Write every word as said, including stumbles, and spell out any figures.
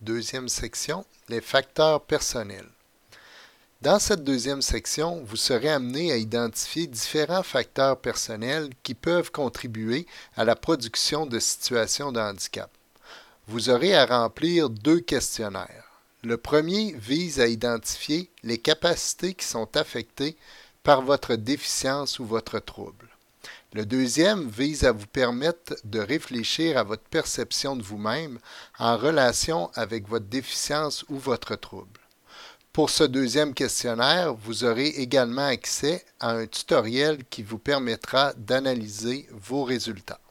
Deuxième section, les facteurs personnels. Dans cette deuxième section, vous serez amené à identifier différents facteurs personnels qui peuvent contribuer à la production de situations de handicap. Vous aurez à remplir deux questionnaires. Le premier vise à identifier les capacités qui sont affectées par votre déficience ou votre trouble. Le deuxième vise à vous permettre de réfléchir à votre perception de vous-même en relation avec votre déficience ou votre trouble. Pour ce deuxième questionnaire, vous aurez également accès à un tutoriel qui vous permettra d'analyser vos résultats.